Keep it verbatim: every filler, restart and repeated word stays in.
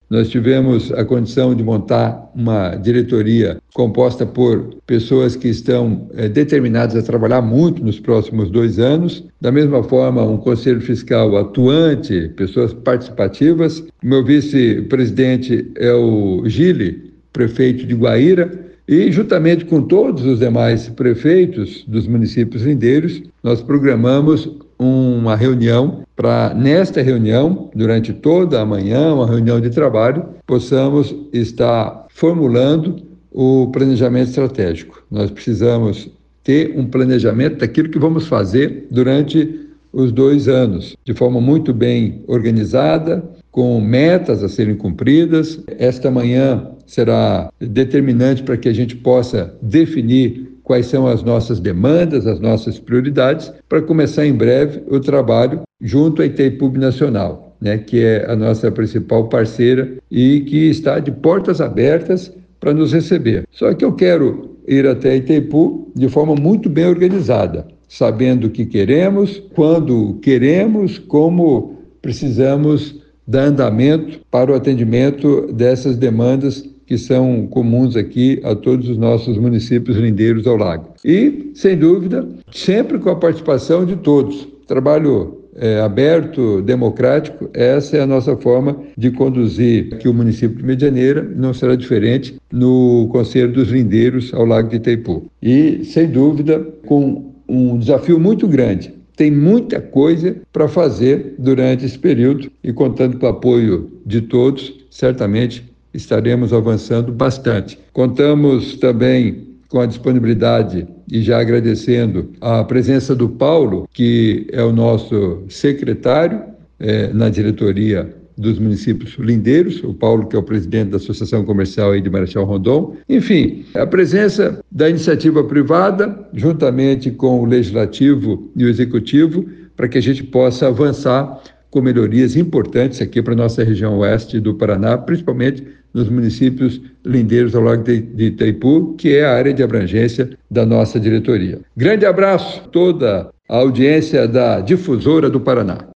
Nós tivemos a condição de montar uma diretoria composta por pessoas que estão é, determinadas a trabalhar muito nos próximos dois anos. Da mesma forma, um conselho fiscal atuante, pessoas participativas. O meu vice-presidente é o Gili, prefeito de Guaíra, e juntamente com todos os demais prefeitos dos municípios lindeiros, nós programamos uma reunião para, nesta reunião, durante toda a manhã, uma reunião de trabalho, possamos estar formulando o planejamento estratégico. Nós precisamos ter um planejamento daquilo que vamos fazer durante os dois anos, de forma muito bem organizada, com metas a serem cumpridas. Esta manhã será determinante para que a gente possa definir quais são as nossas demandas, as nossas prioridades, para começar em breve o trabalho junto à Itaipu Nacional, né, que é a nossa principal parceira e que está de portas abertas para nos receber. Só que eu quero ir até Itaipu de forma muito bem organizada, sabendo o que queremos, quando queremos, como precisamos dar andamento para o atendimento dessas demandas que são comuns aqui a todos os nossos municípios lindeiros ao lago. E, sem dúvida, sempre com a participação de todos. Trabalho é, aberto, democrático, essa é a nossa forma de conduzir aqui o município de Medianeira, não será diferente no Conselho dos Lindeiros ao Lago de Itaipu. E, sem dúvida, com um desafio muito grande. Tem muita coisa para fazer durante esse período e, contando com o apoio de todos, certamente estaremos avançando bastante. Contamos também com a disponibilidade e já agradecendo a presença do Paulo, que é o nosso secretário é, na diretoria dos municípios lindeiros, o Paulo, que é o presidente da Associação Comercial aí de Marechal Rondon. Enfim, a presença da iniciativa privada, juntamente com o Legislativo e o Executivo, para que a gente possa avançar com melhorias importantes aqui para a nossa região oeste do Paraná, principalmente nos municípios lindeiros ao Lago de Itaipu, que é a área de abrangência da nossa diretoria. Grande abraço a toda a audiência da Difusora do Paraná.